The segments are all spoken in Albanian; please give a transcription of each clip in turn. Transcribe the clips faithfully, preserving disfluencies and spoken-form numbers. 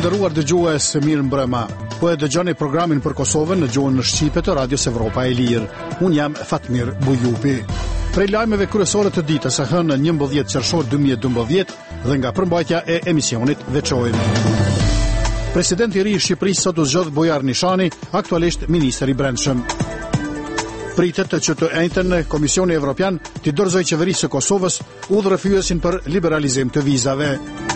nderuar dëgjues, mirë mbrëma. Po e dëgjoni programin për Kosovën në gjuhën shqipe të Radios Evropa e Lirë. Unë jam Fatmir Bujupi. Prej lajmeve kryesore të ditës së hënë njëmbëdhjetë qershor dy mijë e dymbëdhjetë dhe nga përmbajtja e emisionit veçojmë. Presidenti i ri i Shqipërisë sot u zgjodh Bujar Nishani, aktualisht ministër i Brendshëm. Pritet që të njëjtën Komisioni Evropian t'i dorëzojë qeverisë së Kosovës udhërrëfyesin për liberalizim të vizave.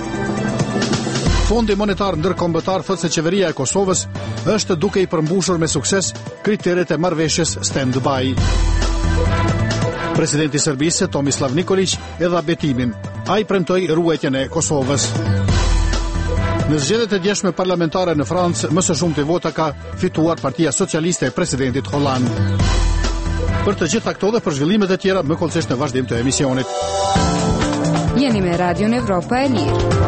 Fondi Monetar Ndërkombëtar thotë se qeveria e Kosovës është duke i përmbushur me sukses kriteret e marrëveshjes stand-by. Presidenti i Serbisë Tomislav Nikolić e dha betimin. Ai premtoi ruajtjen e Kosovës. Në zgjedhjet e djeshme parlamentare në Francë, më së shumti vota ka fituar Partia Socialiste e presidentit Holland. Për të gjitha këto dhe për zhvillimet e tjera, më kollësisht në vazhdim të emisionit. Jeni me Radion Evropa e Lirë.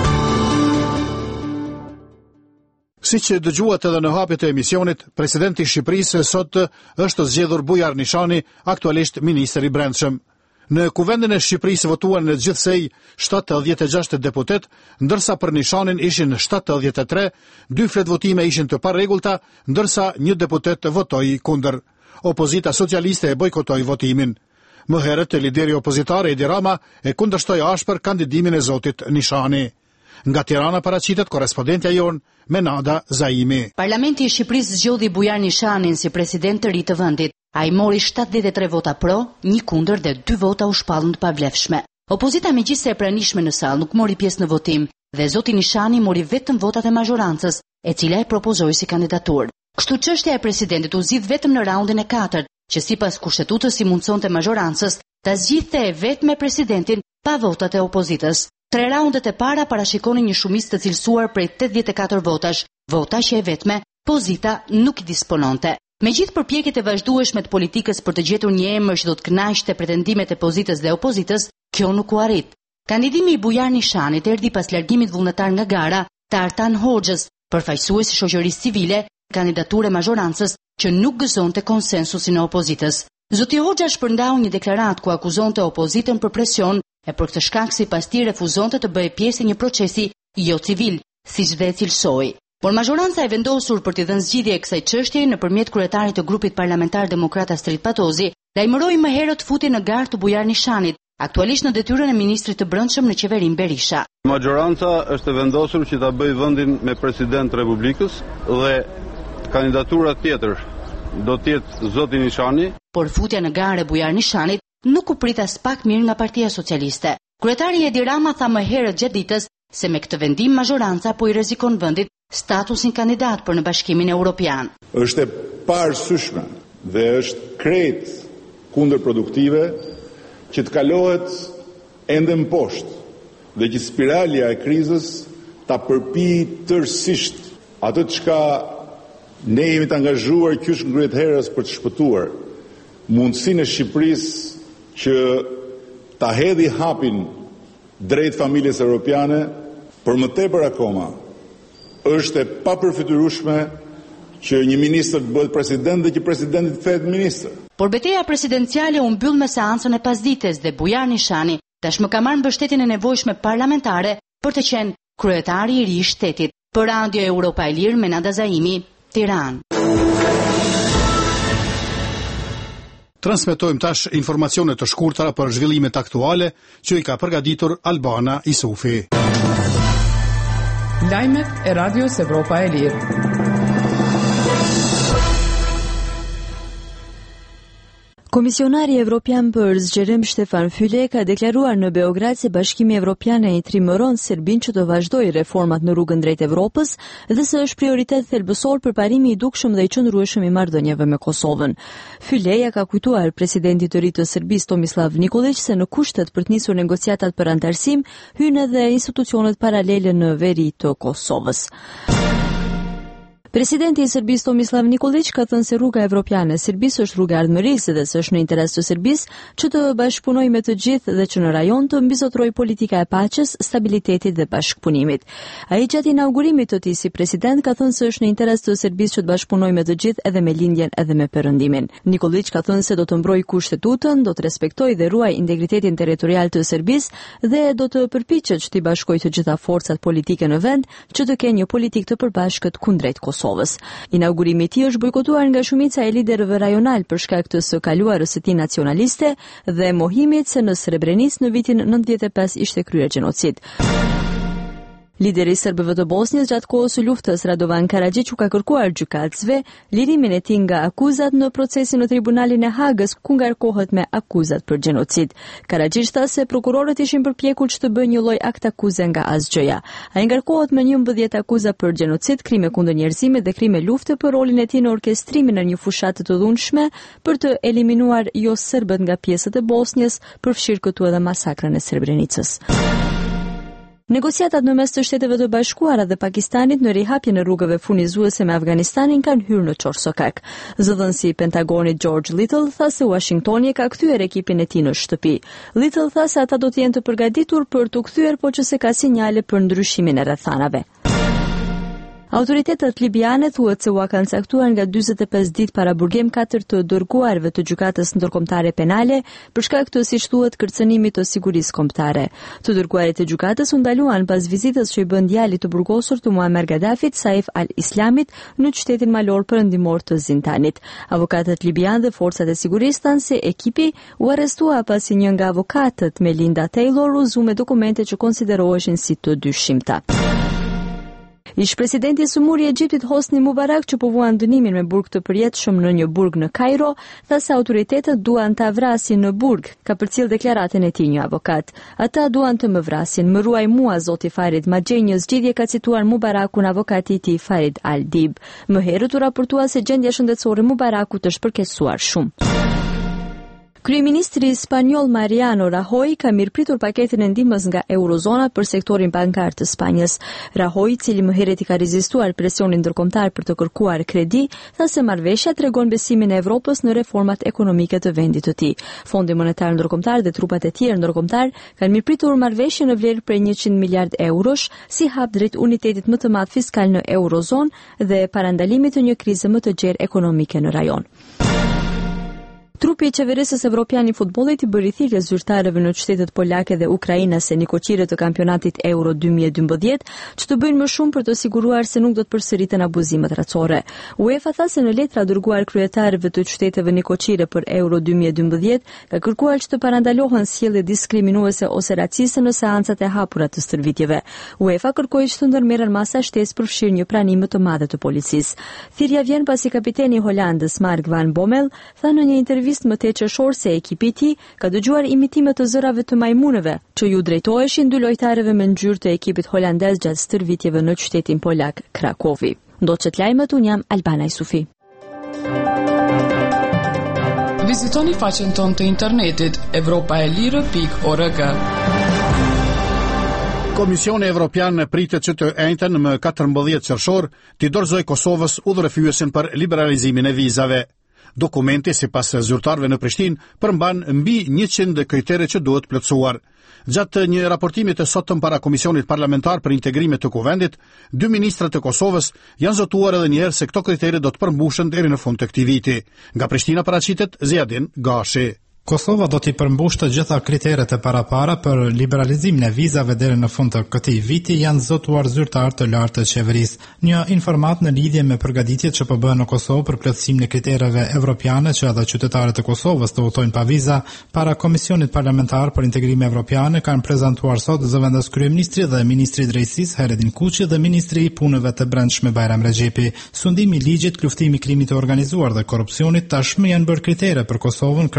Si që dëgjuat edhe në hapjet e emisionit, presidenti i Shqipërisë sot është zgjedhur Bujar Nishani, aktualisht ministër i Brendshëm. Në kuvendin e Shqipërisë votuan në gjithsej shtatëdhjetë e gjashtë deputet, ndërsa për Nishanin ishin shtatëdhjetë e tre, dy fletvotime ishin të parregullta, ndërsa një deputet votoi kundër. Opozita socialiste e bojkotoi votimin. Më herët lideri opozitar Edi Rama e kundërshtoi ashpër kandidimin e zotit Nishani. Nga Tirana paraqitet korrespondentja jon Menada Zaimi. Parlamenti i Shqipërisë zgjodhi Bujar Nishanin si president të ri të vendit. Ai mori shtatëdhjetë e tre vota pro, një kundër dhe dy vota u shpallën të pavlefshme. Opozita megjithëse e pranishme në sallë nuk mori pjesë në votim dhe zoti Nishani mori vetëm votat e mazhorancës, e cila e propozoi si kandidaturë. Kështu çështja e presidentit u zgjidh vetëm në raundin e katërt, që sipas kushtetutës i mundsonte mazhorancës ta zgjidhte e vetë me presidentin pa votat e opozitës. Tre raundet e para parashikonin një shumicë të cilësuar prej tetëdhjetë e katër votash, vota që e vetme pozita nuk i dispononte. Megjithë përpjekjet e vazhdueshme të politikës për të gjetur një emër që do të kënaqte pretendimet e pozitës dhe opozitës, kjo nuk u arrit. Kandidimi i Bujar Nishanit erdhi pas largimit vullnetar nga gara të Artan Hoxhës, përfaqësuesi shoqërisë civile, kandidaturë e mazhorancës që nuk gëzonte konsensusin e opozitës. Zoti Hoxha shpërndau një deklaratë ku akuzonte opozitën për presion e për këtë shkak sipas tij refuzonte të bëhej pjesë e një procesi jo civil, siç dhe e cilësoi. Por mazhoranca e vendosur për t'i dhënë zgjidhje kësaj çështjeje nëpërmjet kryetarit të grupit parlamentar Demokrat Astrid Patozi, lajmëroi më herët futjen në garë të Bujar Nishanit, aktualisht në detyrën e ministrit të Brendshëm në qeverinë Berisha. Mazhoranca është vendosur që ta bëjë vendin me president të Republikës dhe kandidatura tjetër do të jetë zoti Nishani. Por futja në garë e Bujar Nishanit nuk u prit as pak mirë nga Partia Socialiste. Kryetari Edi Rama tha më herët gjatë ditës se me këtë vendim mazhoranca po i rrezikon vendit statusin kandidat për në Bashkimin Evropian. Është e parësyeshme dhe është krejt kundërproduktive që të kalohet ende më poshtë dhe që spiralja e krizës ta përpijë tërësisht atë çka ne jemi të angazhuar qysh ngryhet herës për të shpëtuar mundësinë e Shqipërisë që ta hedhi hapin drejt familjes europiane, për më tepër akoma është e papërfitueshme që një ministër të bëhet president dhe që presidenti të thehet ministër. Por betejë presidenciale u mbyll me seancën e pasdites dhe Bujar Nishani tashmë ka marrë mbështetjen e nevojshme parlamentare për të qenë kryetari i ri i shtetit. Për Radio Evropa e Lirë, Menada Zaimi, Tiranë. Transmetojmë tash informacione të shkurtara për zhvillimet aktuale që i ka përgatitur Albana Isufi. Lajmet e Radios Evropa e Lirë. Komisionari Evropian për zgjerim Stefan Füle ka deklaruar në Beograd se Bashkimi Evropian e trimëron Serbin që të vazhdojë reformat në rrugën drejt Evropës dhe se është prioritet thelbësor përparimi i dukshëm dhe i qëndrueshëm i marrëdhënieve me Kosovën. Füle ja ka kujtuar presidentit të ri të Serbisë Tomislav Nikolić se në kushtet për të nisur negociatat për antarësim hyn edhe institucionet paralele në veri të Kosovës. Presidenti i Serbisë Tomislav Nikolić ka thënë se rruga evropiane e Serbisë është rruga e ardhmërisë dhe se është në interes të Serbisë që të bashkëpunojë me të gjithë dhe që në rajon të mbizotrojë politika e paqes, stabilitetit dhe bashkëpunimit. Ai gjatë inaugurimit të tij si president ka thënë se është në interes të Serbisë që të bashkëpunojë me të gjithë edhe me lindjen edhe me perëndimin. Nikolić ka thënë se do të mbrojë kushtetutën, do të respektojë dhe ruajë integritetin territorial të Serbisë dhe do të përpiqet që të bashkojë të gjitha forcat politike në vend që të kenë një politikë të përbashkët kundrejt Kosovës. Inaugurimi i tij është bojkotuar nga shumica e liderëve rajonal për shkak të së kaluarës së tij nacionaliste dhe mohimit se në Srebrenic në vitin nëntëdhjetë e pesë ishte kryer gjenocid. Lideri i serbëve të Bosnjës gjatë kohës së luftës Radovan Karadžić ka kërkuar gjykatësve lirimin e tij nga akuzat në procesin në tribunalin e Hagës ku ngarkohet me akuzat për gjenocid. Karadžić tha se prokurorët ishin përpjekur që të bëjnë një lloj akt akuze nga asgjëja. Ai ngarkohet me njëmbëdhjetë akuza për gjenocid, krime kundër njerëzimit dhe krime lufte për rolin e tij në orkestrimin e një fushatë të dhunshme për të eliminuar jo serbët nga pjesët e Bosnjës, përfshirë këtu edhe masakrën e Srebrenicës. Negociatat në mes të Shteteve të Bashkuara dhe Pakistanit në rihapjen e rrugëve furnizuese me Afganistanin kanë hyrë në çorsokak. Zëdhënësi i Pentagonit George Little tha se Washingtoni ka kthyer ekipin e tij në shtëpi. Little tha se ata do të jenë të përgatitur për të kthyer, por që se ka sinjale për ndryshimin e rrethanave. Autoritetet libiane thuhet se u kanë caktuar nga dyzet e pesë ditë para burgim katër të dërguarve të gjykatës ndërkombëtare penale për shkak të, siç thuhet, kërcënimit të sigurisë kombëtare. Të dërguarit e gjykatës u ndaluan pas vizitës që i bën djalit të burgosur të Muammar Gaddafit, Saif al-Islamit, në qytetin malor perëndimor të Zintanit. Avokatët libianë dhe forcat e sigurisë thanë se ekipi u arrestua pasi një nga avokatët, Melinda Taylor, u zu me dokumente që konsideroheshin si të dyshimta. Ish presidenti i sumur i Egjiptit Hosni Mubarak, që povuan dënimin me burg të përjetshëm në një burg në Kairo, tha se autoritetet duan ta vrasin në burg, ka përcjell deklaratën e tij një avokat. Ata duan të më vrasin, më ruaj mua zoti Farid, ma gjej një zgjidhje, ka cituar Mubarakun avokati i tij Farid Al-Dib. Më herët u raportua se gjendja shëndetësore e Mubarakut është përkeqësuar shumë. Kryeministri spanjoll Mariano Rajoy ka mirëpritur paketin e ndihmës nga Eurozona për sektorin bankar të Spanjës. Rajoy, i cili më herët i ka rezistuar presionin ndërkombëtar për të kërkuar kredi, tha se marrëveshja tregon besimin e Evropës në reformat ekonomike të vendit të tij. Fondi monetar ndërkombëtar dhe trupat e tjerë ndërkombëtar kanë mirëpritur marrëveshjen në vlerë prej njëqind miliard eurosh si hap drejt unitetit më të madh fiskal në Eurozonë dhe parandalimit të një krize më të gjerë ekonomike në rajon. Trupi i qeverisës evropiane i futbollit i bëri thirrje zyrtarëve në qytetet polake dhe ukrainase nikoqire të kampionatit Euro dy mijë e dymbëdhjetë që të bëjnë më shumë për të siguruar se nuk do të përsëriten abuzimet racore. UEFA tha se në letra dërguar kryetarëve të qyteteve nikoqire për Euro dy mijë e dymbëdhjetë ka kërkuar që të parandalohen sjellje diskriminuese ose raciste në seancat e hapura të stërvitjeve. UEFA kërkoi që të ndërmerren masa shtesë përfshirë një pranim më të madhe të policisë. Thirrja vjen pasi kapiteni i Holandës Mark van Bommel tha në një intervistë më tej qershor se ekipi i tij ka dëgjuar imitime të zërave të majmunëve që ju drejtoheshin dy lojtarëve me ngjyrë të ekipit holandez gjatë stërvitjeve në qytetin polak Krakowi. Ndoqet lajmet, un jam Albana Isufi. Vizitoni faqen tonë të internetit evropaelire pikë org. Komisioni Evropian pritet që të enjten më katërmbëdhjetë qershor t'i dorëzojë Kosovës udhërefyesin për liberalizimin e vizave. Dokumenti, sipas zyrtarëve në Prishtinë, përmban mbi njëqind kritere që duhet plotësuar. Gjatë një raportimi të sotëm para Komisionit Parlamentar për Integrimin të Kuvendit, dy ministrat e Kosovës janë zotuar edhe një herë se këto kritere do të përmbushen deri në fund të këtij viti. Nga Prishtina paraqitet Ziadin Gashi. Kosova do t'i përmbush të gjitha kriteret e parapara për liberalizimin e vizave deri në fund të këtij viti, janë zotuar zyrtar të lartë të qeverisë. Një informat në lidhje me përgatitjet që po bëhen në Kosovë për plotësimin e kritereve evropiane që edhe qytetarët e Kosovës të udhtojnë pa viza, para Komisionit Parlamentar për Integrim Evropian kanë prezantuar sot zëvendës kryeministri dhe ministri i drejtësisë Heredin Kuçi dhe ministri i punëve të brendshme Bajram Rexhepi. Sundimi i ligjit, luftimi i krimit të organizuar dhe korrupsionit tashmë janë bërë kritere për Kosovën krahas para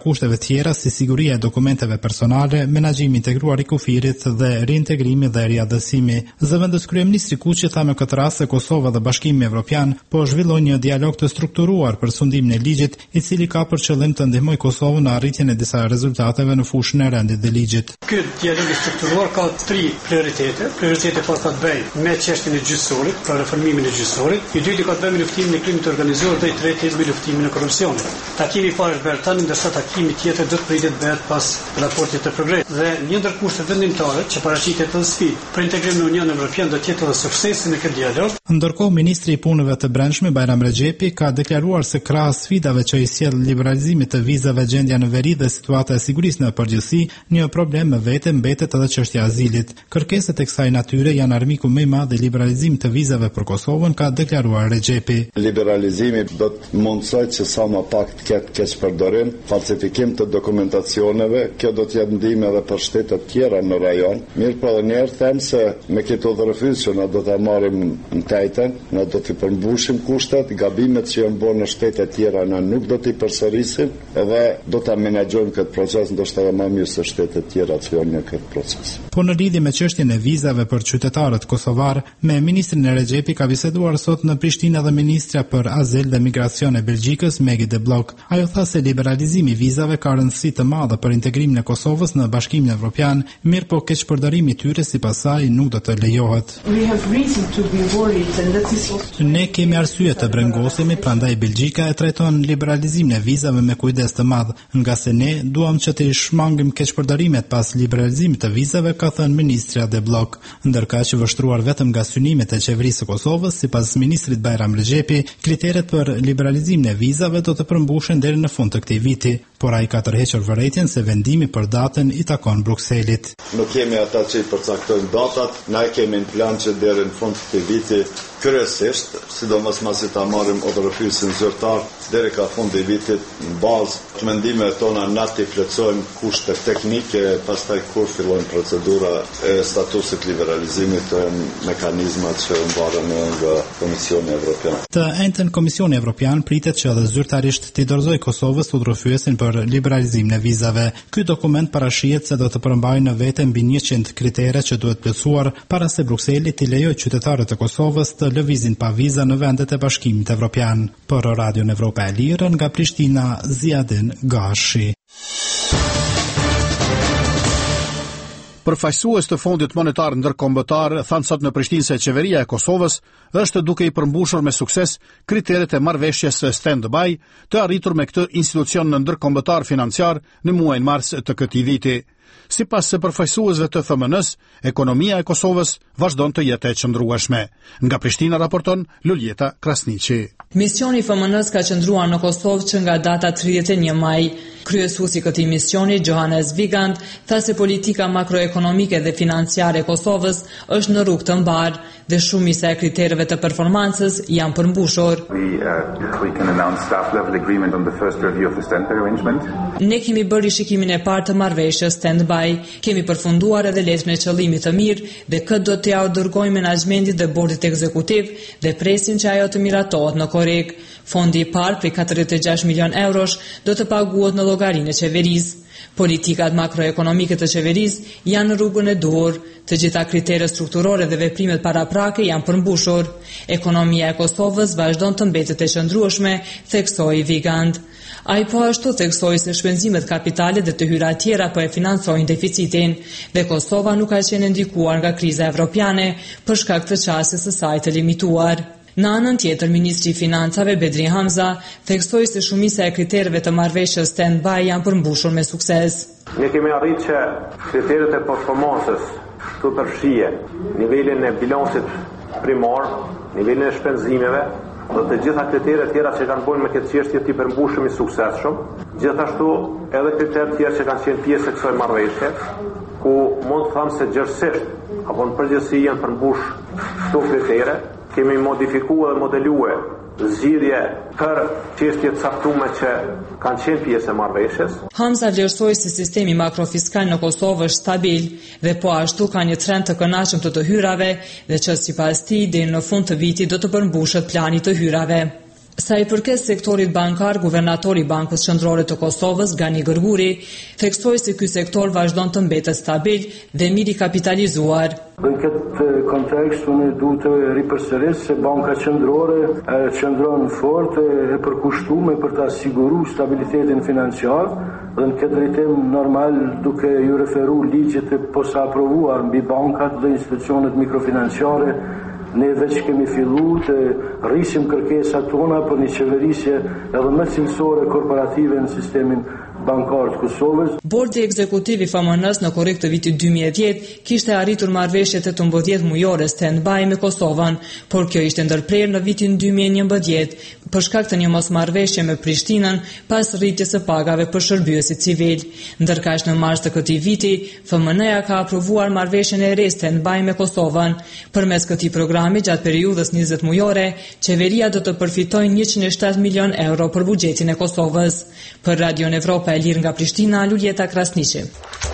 kushteve tjera si siguria e dokumenteve personale, menaxhimi integruar i kufirit dhe reintegrimi dhe riadësimi. Zëvendës kryeministri Kuqi tha me këtë rast se Kosova dhe Bashkimi Evropian po zhvillojnë një dialog të strukturuar për sundimin e ligjit, i cili ka për qëllim të ndihmojë Kosovën në arritjen e disa rezultateve në fushën e rendit dhe ligjit. Ky dialog i strukturuar ka tri prioritete. Prioriteti parë ka të bëjë me çështjen e gjyqësorit, pra reformimin e gjyqësorit. I dyti ka të bëjë me luftimin e krimit të organizuar dhe i treti me luftimin e korrupsionit. Takimi i parë është bërë tani, ndërsa takimi tjetër do të pritet bëhet pas raportit të progresit. Dhe një ndër kushtet vendimtare që paraqitet në sfidë për integrimin në Unionin Evropian do të jetë edhe suksesi në këtë dialog. Ndërkohë, ministri i punëve të brendshme Bajram Rexhepi ka deklaruar se krahas sfidave që i sjell liberalizimi të vizave, gjendja në veri dhe situata e sigurisë në përgjithësi, një problem me vete mbetet edhe çështja e azilit. Kërkesat e kësaj natyre janë armiku më i madh i liberalizimit të vizave për Kosovën, ka deklaruar Rexhepi. Liberalizimi do të mundsojë që sa më pak të ketë keqpërdorim, falsifikim të dokumentacioneve. Kjo do të jetë ndihmë edhe për shtetet tjera në rajon. Mirë, po edhe njerë them se me këto udhërrëfyes që na do ta marrim në tajten, na do të përmbushim kushtet, gabimet që janë bërë në shtetet tjera na nuk do t'i përsërisim, edhe do ta menaxhojmë këtë proces ndoshta edhe më mirë se shtetet tjera që janë në këtë proces. Po në lidhje me çështjen e vizave për qytetarët kosovar, me ministrin e Rexhepi ka biseduar sot në Prishtinë edhe ministra për azil dhe migracion e Belgjikës, Megi de Blok. Ajo tha se liberalizimi i vizave ka rëndësi të madhe për integrimin e Kosovës në Bashkimin Evropian, mirë po keqpërdorimi i tyre sipas saj nuk do të lejohet. Ne kemi arsye të brengosemi, prandaj Belgjika e trajton liberalizimin e vizave me kujdes të madh, nga se ne duam që të shmangim keqpërdorimet pas liberalizimit të vizave, ka thënë ministra de Blok. Ndërka që vështruar vetëm nga synimet e qeverisë së Kosovës, sipas ministrit Bajram Rexhepi, kriteret për liberalizimin e vizave do të përmbushen deri në fund të këtij viti, por ai ka tërhequr vërejtjen se vendimi për datën i takon Brukselit. Nuk kemi ata që i përcaktojnë datat, na kemi në plan që deri në fund të këtij viti kryesisht, sidomos masi ta marrim udhërrëfyesin zyrtar deri ka fundi i vitit, në bazë të mendimeve tona na të plotësojmë kushtet teknike, pastaj kur fillojnë procedura e statusit liberalizimit të mekanizmat që mbaren nga Komisioni Evropian. Të njëjtën Komisioni Evropian pritet që edhe zyrtarisht t'i dorëzojë Kosovës udhërrëfyesin për liberalizimin e vizave. Ky dokument parashihet se do të përmbajë në vete mbi njëqind kritere që duhet plotësuar para se Brukseli t'i lejojë qytetarët e Kosovës të lëvizin pa viza në vendet e Bashkimit Evropian. Për Radio Evropa e Lirë, nga Prishtina, Ziadin Gashi. Përfaqësues të Fondit Monetar Ndërkombëtar thanë sot në Prishtinë se qeveria e Kosovës është duke i përmbushur me sukses kriteret e marrëveshjes stand-by të arritur me këtë institucion ndërkombëtar financiar në muajin mars të këtij viti. Sipas së përfaqësuesve të F M N-s, ekonomia e Kosovës vazhdon të jetë e qëndrueshme. Nga Prishtina raporton Luljeta Krasniqi. Misioni i F M N-s ka qëndruar në Kosovë që nga data tridhjetë e një maj. Kryesuesi i këtij misioni, Johannes Vigand, tha se politika makroekonomike dhe financiare e Kosovës është në rrugë të mbar dhe shumica e kritereve të performancës janë përmbushur. Ne kemi bërë shikimin e parë të marrëveshjes stand-by, kemi përfunduar edhe letrën e qëllimit të mirë dhe këtë do t'ja dërgojmë menaxhmentit dhe bordit ekzekutiv dhe presin që ajo të miratohet në korrekt. Fondi i parë prej katërdhjetë e gjashtë milion eurosh do të paguhet në llogarinë e qeverisë. Politikat makroekonomike të qeverisë janë në rrugën e duhur, të gjitha kriteret strukturore dhe veprimet paraprake janë përmbushur. Ekonomia e Kosovës vazhdon të mbetet e qëndrueshme, theksoi Vigand. Ai po ashtu theksoi se shpenzimet kapitale dhe të hyra tjera po e financojnë deficitin dhe Kosova nuk ka qenë ndikuar nga kriza evropiane për shkak të qasjes së saj të limituar. Në anën tjetër, ministri i financave Bedri Hamza theksoi se shumica e kritereve të marrëveshjes stand-by janë përmbushur me sukses. Ne kemi arritur që kriteret e performancës të përfshije nivelin e bilancit primar, nivelin e shpenzimeve dhe të gjitha kriteret tjera që kanë bërë me këtë çështje të përmbushur me suksesshëm. Gjithashtu edhe kriteret tjera që kanë qenë pjesë e kësaj marrëveshje, ku mund të them se gjithsesi apo në përgjithësi janë përmbushur këto kritere. Kemi modifikuar dhe modeluar zgjidhje për çështje të caktuara që kanë qenë pjesë e marrëveshjes. Hamza vlerësoi se sistemi makrofiskal në Kosovë është stabil dhe po ashtu ka një trend të kënaqshëm të të hyrave dhe që sipas tij deri në fund të vitit do të përmbushet plani të hyrave. Sa i përket sektorit bankar, guvernatori i Bankës Qendrore të Kosovës, Gani Gërguri, theksoi se ky sektor vazhdon të mbetet stabil dhe mirë i kapitalizuar. Në këtë kontekst, unë duhet të ripërsëris se Banka Qendrore qëndron fort e përkushtuar për të siguruar stabilitetin financiar dhe në këtë drejtim normal duke ju referu ligjet e posaprovuar mbi bankat dhe institucionet mikrofinanciare. Ne veç kemi fillu të rrisim kërkesat tona për një qeverisje edhe më cilësore korporative në sistemin bankar të Kosovës. Bordi ekzekutiv i F M N-s në korrik të vitit dy mijë e dhjetë kishte arritur marrëveshje tetëmbëdhjetë mujore stand-by me Kosovën, por kjo ishte ndërprerë në vitin dy mijë e njëmbëdhjetë për shkak të një mosmarrëveshje me Prishtinën pas rritjes së pagave për shërbyesit civil. Ndërkaq në mars të këtij viti, F M N-ja ka aprovuar marrëveshjen e re stand-by me Kosovën. Përmes këtij programi gjatë periudhës njëzet mujore, qeveria do të përfitojë njëqind e shtatë milion euro për buxhetin e Kosovës. Për Radion Evropa e Lirë nga Prishtina, Luljeta Krasniqi.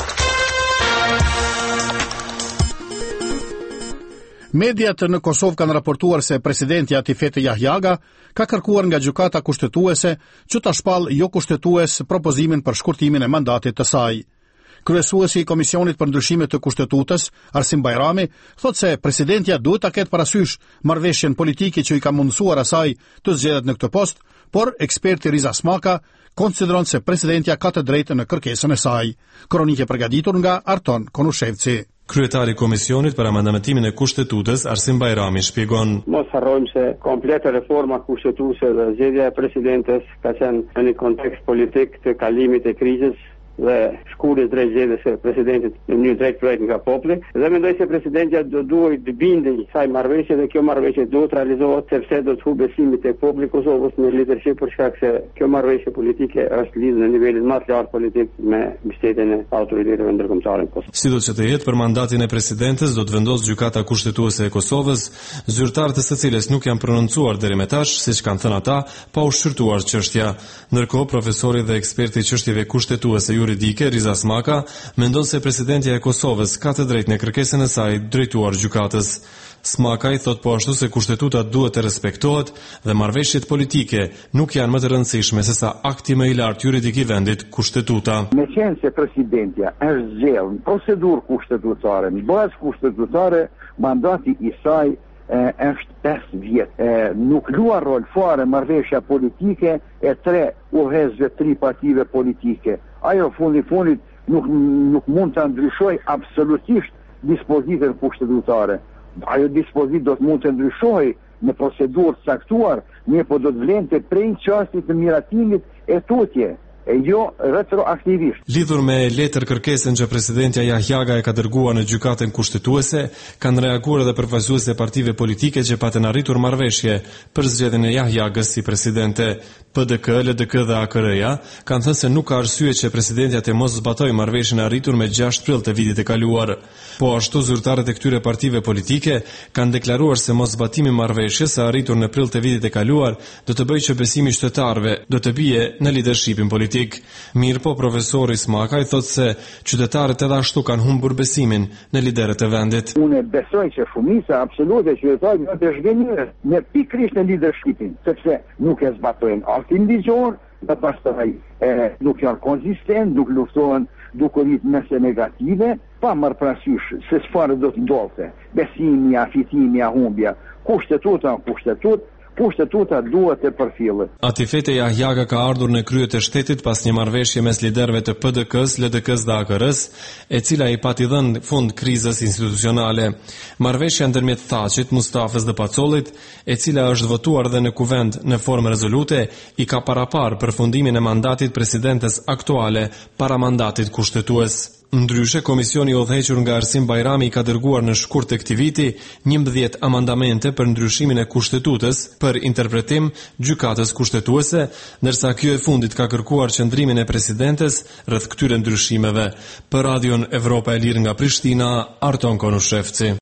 Mediat në Kosovë kanë raportuar se presidenti Atifete Jahjaga ka kërkuar nga gjykata kushtetuese që ta shpall jo kushtetues propozimin për shkurtimin e mandatit të saj. Kryesuesi i Komisionit për Ndryshime të Kushtetutës, Arsim Bajrami, thot se presidentja duhet ta ketë parasysh marrëveshjen politike që i ka mundësuar asaj të zgjedhet në këtë post, por eksperti Riza Smaka konsideron se presidentja ka të drejtë në kërkesën e saj. Kronike përgatitur nga Arton Konushevci. Kryetari i Komisionit për amendamentimin e Kushtetutës, Arsim Bajrami, shpjegon: Mos harrojmë se kompleta reforma kushtetuese dhe zgjedhja e presidentes ka qenë në një kontekst politik të kalimit të krizës dhe shkurjes drejt zgjedhjes së presidentit në një drejt projekt nga populli, dhe mendoj se presidentja do duhet të bindej kësaj marrëveshje dhe kjo marrëveshje duhet realizohet sepse do të humbë besimin tek populli i Kosovës në lidership për shkak se kjo marrëveshje politike është lidhur në nivelin më të lartë politik me mbështetjen e autoriteteve ndërkombëtare në Kosovë. Sido që të jetë për mandatin e presidentes do të vendosë gjykata kushtetuese e Kosovës, zyrtarët e së cilës nuk janë prononcuar deri më tash, siç kanë thënë ata, pa u shqyrtuar çështja. Ndërkohë, profesori dhe eksperti i çështjeve kushtetuese juridike Riza Smaka mendon se presidentja e Kosovës ka të drejtë në kërkesën e saj drejtuar gjykatës. Smaka i thot po ashtu se kushtetuta duhet të respektohet dhe marrëveshjet politike nuk janë më të rëndësishme se sa akti më i lartë juridik i vendit, kushtetuta. Me qenë se presidentja është zgjedhur në procedurë kushtetuesare, në bazë kushtetuesare, mandati i saj e, është pesë vjet. E, nuk luan rol fare marrëveshja politike e tre udhëzëve tri partive politike. Ajo fundi fundit nuk nuk mund ta ndryshojë absolutisht dispozitën kushtetuesare. Ajo dispozit do të mund të ndryshojë në procedurë të caktuar, mirë po do të vlente prej çastit të miratimit e tutje, e jo retroaktivisht. Lidhur me letër kërkesën që presidentja Jahjaga e ka dërguar në gjykatën kushtetuese, kanë reaguar edhe përfaqësues e partive politike që patën arritur marrëveshje për zgjedhjen e Jahjagës si presidente. P D K, L D K dhe A K R-ja kanë thënë se nuk ka arsye që presidentja të mos zbatojë marrëveshjen e arritur me gjashtë prill të vitit e kaluar. Po ashtu zyrtarët e këtyre partive politike kanë deklaruar se mos zbatimi i marrëveshjes së arritur në prill të vitit e kaluar do të bëjë që besimi i qytetarëve do të bie në lidershipin politik. Mirë po, profesori Smaka i thotë se qytetarët edhe ashtu kanë humbur besimin në liderët e vendit. Unë besoj që shumica absolute e qytetarëve do të zhgënjur në pikërisht në lidershipin, sepse nuk e zbatojnë aktin ligjor, dhe pastaj e, nuk janë konzistent, nuk luftohen duke rritë nëse negative, pa marrë parasysh se çfarë do të ndodhte. Besimi, fitimi, humbja, kushtetuta, kushtetut, kushtetuta duhet të përfillet. Atifete Jahjaga ka ardhur në krye të shtetit pas një marrëveshje mes liderëve të P D K-s, L D K-s dhe A K R-s, e cila i pati dhënë fund krizës institucionale. Marrëveshja ndërmjet Thaçit, Mustafës dhe Pacollit, e cila është votuar dhe në kuvend në formë rezolute, i ka parapar përfundimin e mandatit presidentes aktuale para mandatit kushtetues. Ndryshe, komisioni i udhëhequr nga Arsim Bajrami ka dërguar në shkurt të këtij viti njëmbëdhjetë amandamente për ndryshimin e kushtetutës për interpretim gjykatës kushtetuese, ndërsa kjo e fundit ka kërkuar qëndrimin e presidentes rreth këtyre ndryshimeve. Për Radion Evropa e Lirë nga Prishtina, Arton Konushevci.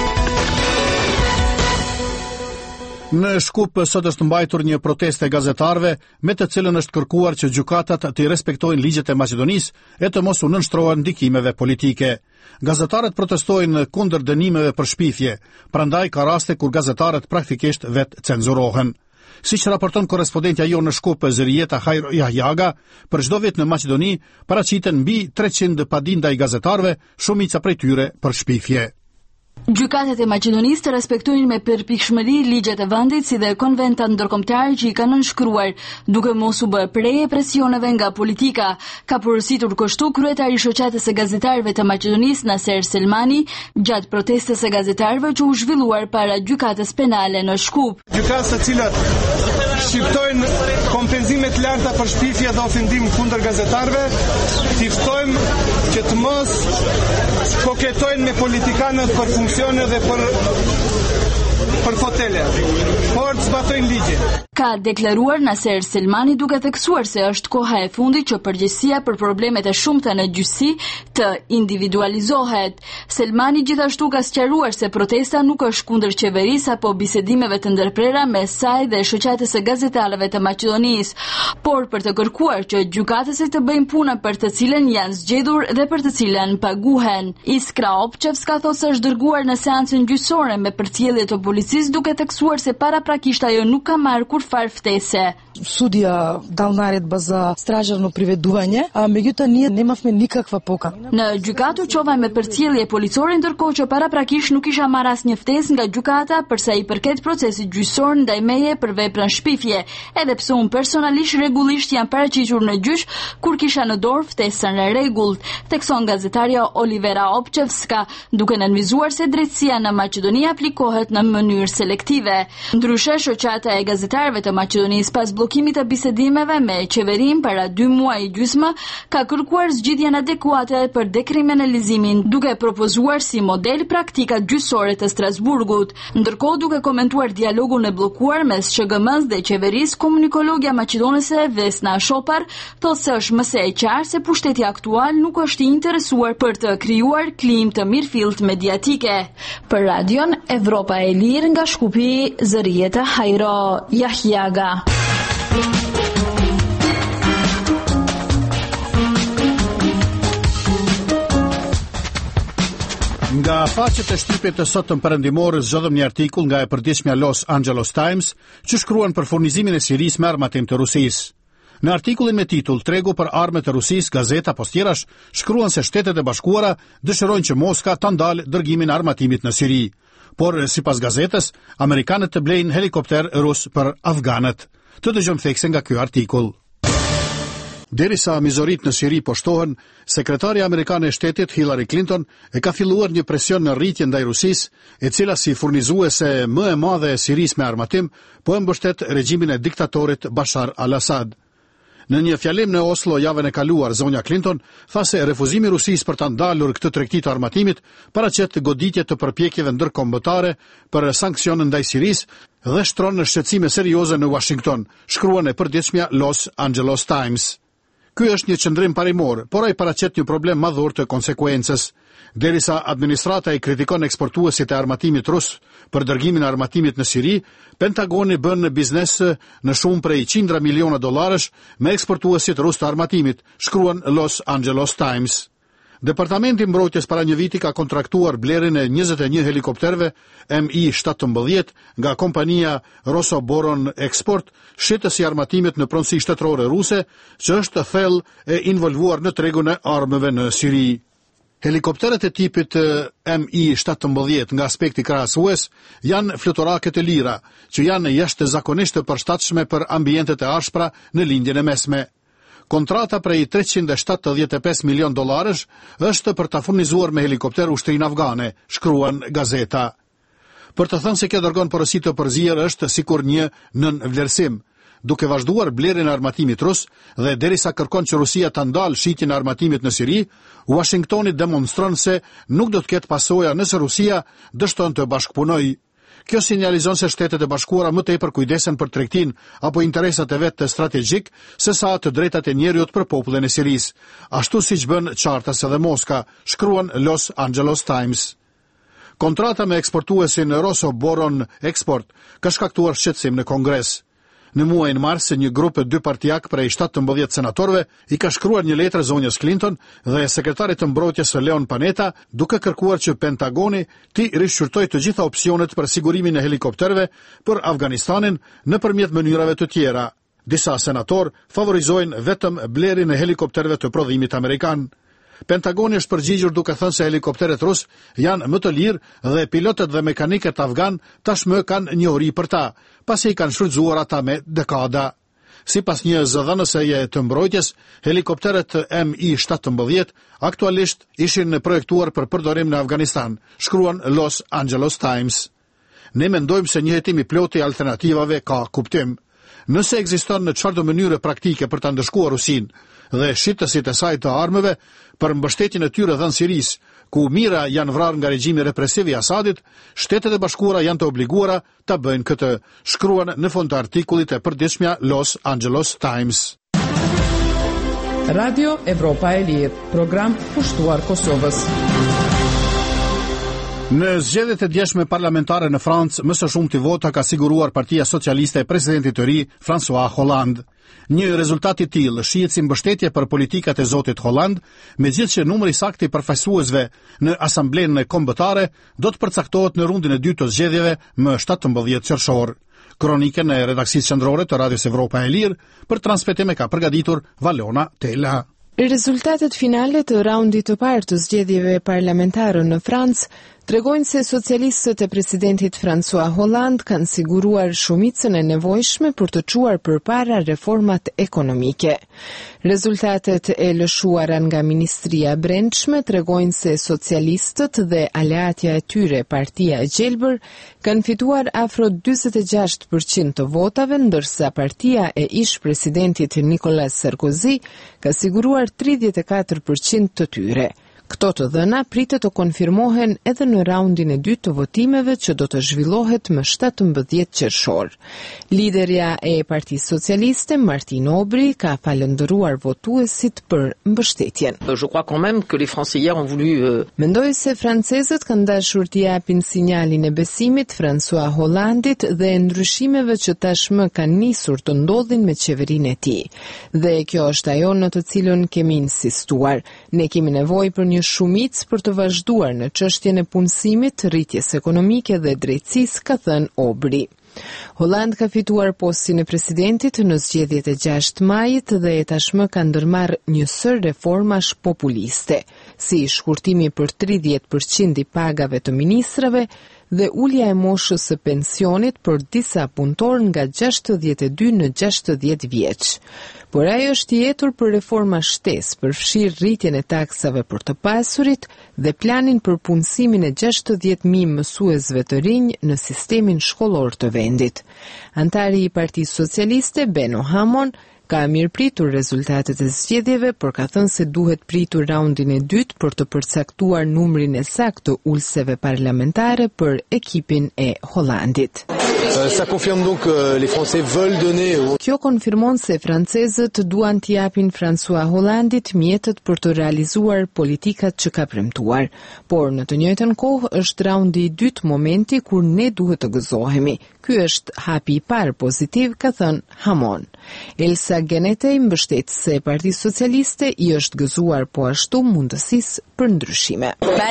Në Shkup sot është mbajtur një protestë e gazetarëve me të cilën është kërkuar që gjykatat të respektojnë ligjet e Maqedonisë e të mos u nënshtrohen ndikimeve politike. Gazetarët protestojnë kundër dënimeve për shpifje, prandaj ka raste kur gazetarët praktikisht vetë cenzurohen. Siç raporton korrespondentja jonë në Shkup Zërieta Hajro Jahjaga, për çdo vit në Maqedoni paraqiten mbi treqind padi ndaj gazetarëve, shumica prej tyre për shpifje. Gjykatet e Maqedonisë të respektojnë me përpikshmëri ligjet e vendit si dhe konventat ndërkombëtar që i kanë nënshkruar, duke mos u bërë preje presioneve nga politika, ka porositur kështu kryetari i shoqatës së gazetarëve të Maqedonisë Naser Selmani gjatë protestës së gazetarëve që u zhvilluar para gjykatës penale në Shkup. Gjykatës të cilat shqiptojnë kompenzime të larta për shpifje dhe ofendim kundër gazetarëve, t'i ftojmë që të mos koketojnë me politikanët për funksione dhe për për fotele, por të zbatojnë ligje. Ka deklaruar Naser Selmani duke theksuar se është koha e fundit që përgjegjësia për problemet e shumta në gjyqësi të individualizohet. Selmani gjithashtu ka sqaruar se protesta nuk është kundër qeverisë apo bisedimeve të ndërprera mes saj dhe shoqatës së gazetarëve të Maqedonisë, por për të kërkuar që gjykatësit të bëjnë punën për të cilën janë zgjedhur dhe për të cilën paguhen. Iskra Opçevska thotë se është dërguar në seancën gjyqësore me përcjellje të policisë duke theksuar se paraprakisht ajo nuk ka marrë kur far ftese. Судија дал наредба за стражарно приведување, а меѓутоа ние немавме никаква покана. Në gjykatë çova me përcjellje policore, ndërkohë që paraprakisht nuk isha marrë asnjë ftesë nga gjykata për sa i përket procesit gjyqësor ndaj meje për veprën shpifje, edhe pse unë personalisht rregullisht jam paraqitur në gjyq kur kisha në dorë ftesën e rregullt, thekson gazetarja Olivera Opçevska, duke nënvizuar se drejtësia në Maqedoni aplikohet në mënyrë selektive. Ndryshe, shoqata e gazetarëve të Maqedonisë pas bllokimit të bisedimeve me qeverinë para dy muaj gjysmë ka kërkuar zgjidhjen adekuate për dekriminalizimin, duke propozuar si model praktikat gjyqësore të Strasburgut. Ndërkohë, duke komentuar dialogun e bllokuar mes Sh G M-s dhe qeverisë, komunikologja maqedonese Vesna Shopar thotë se është më së e qartë se pushteti aktual nuk është i interesuar për të krijuar klimë të mirëfillt mediatike. Për Radion Evropa e Lirë nga Shkupi, Zërieta Hajro Jahjaga. Nga faqet e shtypjet të sotëm perëndimore zgjodhëm një artikull nga e përditshmja Los Angeles Times që shkruan për furnizimin e Sirisë me armatim të Rusisë. Në artikullin me titull Tregu për armë të Rusisë, gazeta postjerash shkruan se Shtetet e Bashkuara dëshirojnë që Moska ta ndalë dërgimin e armatimit në Siri, por sipas gazetës, amerikanët të blejnë helikopter rus për afganët. Të dëgjojmë thekse nga ky artikull. Derisa mizorit në Siri po shtohen, sekretarja amerikane e shtetit Hillary Clinton e ka filluar një presion në rritje ndaj Rusisë, e cila si furnizuese më e madhe e Sirisë me armatim, po e mbështet regjimin e diktatorit Bashar al-Assad. Në një fjalim në Oslo javën e kaluar, zonja Clinton tha se refuzimi i Rusisë për ta ndalur këtë tregti të armatimit paraqet goditje të përpjekjeve ndërkombëtare për sankcione ndaj Sirisë dhe shtron në shqetësime serioze në Washington, shkruan e përditshmja Los Angeles Times. Ky është një qëndrim parimor, por ai paraqet një problem madhor të konsekuencës. Derisa administrata i kritikon eksportuesit e armatimit rus për dërgimin e armatimit në Siri, Pentagoni bën biznes në shumë prej qindra miliona dollarësh me eksportuesit rus të armatimit, shkruan Los Angeles Times. Departamenti i Mbrojtjes para një viti ka kontraktuar blerjen e njëzet e një helikopterëve M I shtatëmbëdhjetë nga kompania Rosoboron Export, shitës i armatimit në pronësi shtetërore ruse, që është thellë e involvuar në tregun e armëve në Siri. Helikopteret e tipit M I shtatëmbëdhjetë nga aspekti krahasues janë fluturake të lira, që janë jashtëzakonisht të përshtatshme për ambientet e ashpra në lindjen e mesme. Kontrata prej treqind e shtatëdhjetë e pesë milion dollarësh është për ta furnizuar me helikopter ushtrinë afgane, shkruan gazeta. Për të thënë se kjo dërgon porosi të përzier është sikur një nën vlerësim, duke vazhduar blerjen e armatimit rus dhe derisa kërkon që Rusia ta ndalë shitjen e armatimit në Siri, Washingtoni demonstron se nuk do të ketë pasoja nëse Rusia dështon të bashkëpunojë. Kjo sinjalizon se Shtetet e Bashkuara më tepër kujdesen për tregtin apo interesat e vet të strategjik se sa të drejtat e njerëzit për popullin e Sirisë, ashtu siç bën Chartas edhe Moska, shkruan Los Angeles Times. Kontrata me eksportuesin Rosoboron Export ka shkaktuar shqetësim në Kongres. Në muajin mars, një grup dypartiak prej shtatëmbëdhjetë senatorëve i ka shkruar një letër zonjës Clinton dhe sekretarit të mbrojtjes Leon Panetta, duke kërkuar që Pentagoni të rishqyrtojë të gjitha opsionet për sigurimin e helikopterëve për Afganistanin nëpërmjet mënyrave të tjera. Disa senator favorizojnë vetëm blerjen e helikopterëve të prodhimit amerikan. Pentagoni është përgjigjur duke thënë se helikopteret rus janë më të lirë dhe pilotët dhe mekanikët afgan tashmë kanë njohuri për ta, pasi i kanë shfrytzuar ata me dekada. Sipas një zëdhënëseje të mbrojtjes, helikopteret M I shtatëmbëdhjetë aktualisht ishin projektuar për përdorim në Afganistan, shkruan Los Angeles Times. Ne mendojmë se një hetim i plotë i alternativave ka kuptim. Nëse ekziston në çfarëdo mënyre praktike për ta ndëshkuar Rusinë dhe shitësit e saj të armëve për mbështetjen e tyre dhënë Sirisë, ku mijëra janë vrarë nga regjimi represiv i Asadit, Shtetet e Bashkuara janë të obliguara ta bëjnë këtë, shkruan në fund të artikullit e përditshmja Los Angeles Times. Radio Evropa e Lirë, program pushtuar Kosovës. Në zgjedhjet e djeshme parlamentare në Francë, më së shumti vota ka siguruar Partia Socialiste e presidentit të ri, François Hollande. Një rezultat i tillë shihet si mbështetje për politikat e zotit Hollande, megjithëse numri saktë i përfaqësuesve në Asamblenë Kombëtare do të përcaktohet në rundin e dytë të zgjedhjeve më shtatëmbëdhjetë qershor. Kronikën e redaksisë qendrore të Radios Evropa e Lirë për transmetim e ka përgatitur Valona Tela. Rezultatet finale të raundit të parë të zgjedhjeve parlamentare në Francë tregojnë se socialistët e presidentit François Hollande kanë siguruar shumicën e nevojshme për të çuar përpara reformat ekonomike. Rezultatet e lëshuara nga Ministria e Brendshme tregojnë se socialistët dhe aleatja e tyre, Partia e Gjelbër, kanë fituar afro njëzet e gjashtë përqind të votave, ndërsa partia e ish-presidentit Nicolas Sarkozy ka siguruar tridhjetë e katër përqind të tyre. Këto të dhëna pritet të konfirmohen edhe në raundin e dytë të votimeve që do të zhvillohet më shtatëmbëdhjetë qershor. Liderja e Partisë Socialiste, Martine Aubry, ka falendëruar votuesit për mbështetjen. Je crois quand même que les Français hier ont voulu euh... Mendoj se francezët kanë dashur t'i japin sinjalin e besimit François Hollandit dhe ndryshimeve që tashmë kanë nisur të ndodhin me qeverinë e tij. Dhe kjo është ajo në të cilën kemi insistuar. Ne kemi nevojë për një shumicë për të vazhduar në çështjen e punësimit, rritjes ekonomike dhe drejtësisë, ka thënë Aubry. Hollande ka fituar postin e presidentit në zgjedhjet e gjashtë majit dhe tashmë ka ndërmarrë një sër reformash populiste, si shkurtimi për tridhjetë përqind i pagave të ministrave dhe ulja e moshës së pensionit për disa punëtor nga gjashtëdhjetë e dy në gjashtëdhjetë vjeç. Por ajo është jetur për reforma shtesë, përfshirë rritjen e taksave për të pasurit dhe planin për punësimin e gjashtëdhjetë mijë mësuesve të rinj në sistemin shkollor të vendit. Antari i Partisë Socialiste, Beno Hamon, ka mirëpritur rezultatet e zgjedhjeve, por ka thënë se duhet pritur raundin e dytë për të përcaktuar numrin e saktë të ulseve parlamentare për ekipin e Hollandit. Ça confirme donc que les Français veulent donner au... Kjo konfirmon se francezët duan t'i japin François Hollandit mjetet për të realizuar politikat që ka premtuar, por në të njëjtën kohë është raundi i dytë momenti kur ne duhet të gëzohemi. Ky është hapi i parë pozitiv, ka thënë Hamon. Elsa Genetej, mbështetëse e Partisë Socialiste, i është gëzuar po ashtu mundësisë për ndryshime.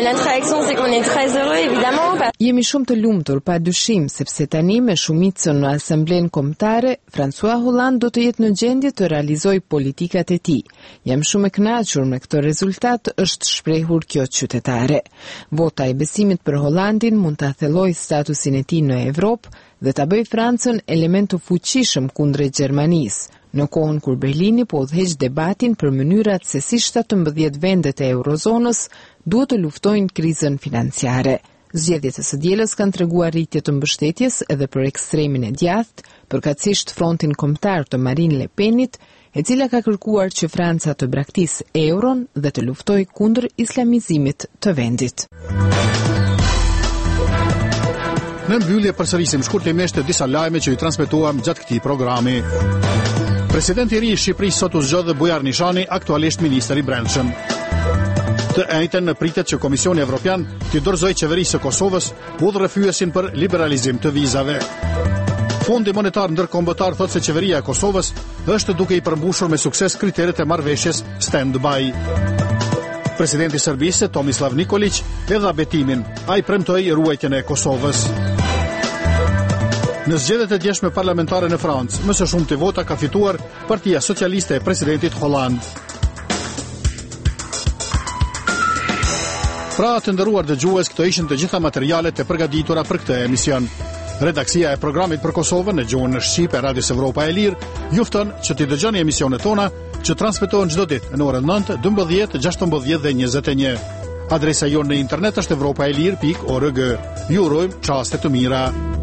Jemi shumë të lumtur, pa dyshim, sepse tani me shumicën në Asamblenë Kombëtare, François Hollande do të jetë në gjendje të realizojë politikat e tij. Jam shumë e kënaqur me këtë rezultat, është shprehur kjo qytetare. Vota e besimit për Hollandin mund ta thellojë statusin e tij në Evropë dhe ta bëjë Francën element të fuqishëm kundrejt Gjermanisë, në kohën kur Berlini po udhëheq debatin për mënyrat se si shtatëmbëdhjetë vendet e eurozonës duhet të luftojnë krizën financiare. Zgjedhjet e së dielës kanë treguar rritje të mbështetjes edhe për ekstremin e djathtë, përkatësisht frontin kombëtar të Marine Le Penit, e cila ka kërkuar që Franca të braktisë euron dhe të luftojë kundër islamizimit të vendit. Në mbyllje përsërisim shkurtimisht disa lajme që i transmetuam gjatë këtij programi. Presidenti i ri i Shqipërisë sot u zgjodh Bujar Nishani, aktualisht ministër i Brendshëm. Të njëjtën në pritet që Komisioni Evropian t'i dorëzojë qeverisë së Kosovës udhërrëfyesin për liberalizim të vizave. Fondi Monetar Ndërkombëtar thotë se qeveria e Kosovës është duke i përmbushur me sukses kriteret e marrëveshjes stand-by. Presidenti i Serbisë Tomislav Nikolić e dha betimin, ai premtoi ruajtjen e Kosovës. Në zgjedhjet e djeshme parlamentare në Francë, më së shumti vota ka fituar Partia Socialiste e presidentit Holland. Pra të nderuar dëgjues, këto ishin të gjitha materialet e përgatitura për këtë emision. Redaksia e programit për Kosovën në gjuhën në Shqip e Radios Evropa e Lirë ju fton që t'i dëgjoni emisionet tona që transmetohen çdo ditë në orën nëntë, dymbëdhjetë, gjashtëmbëdhjetë dhe njëzet e një. Adresa jonë në internet është evropaelir pikë org. Ju urojmë çaste të mira.